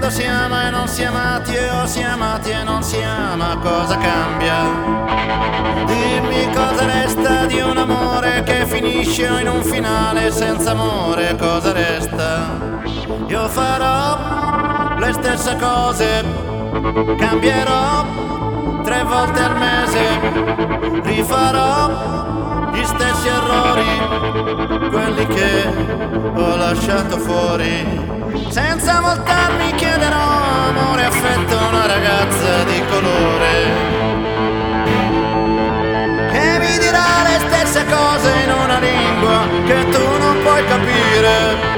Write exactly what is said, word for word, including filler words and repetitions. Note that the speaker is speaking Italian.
o si ama e non si è amati, o si è amati e non si ama, cosa cambia? Dimmi cosa resta di un amore che finisce in un finale senza amore, cosa resta? Io farò le stesse cose, cambierò tre volte al mese, rifarò gli stessi errori, quelli che ho lasciato fuori. Senza voltarmi chiederò amore e affetto a una ragazza di colore che mi dirà le stesse cose in una lingua che tu non puoi capire.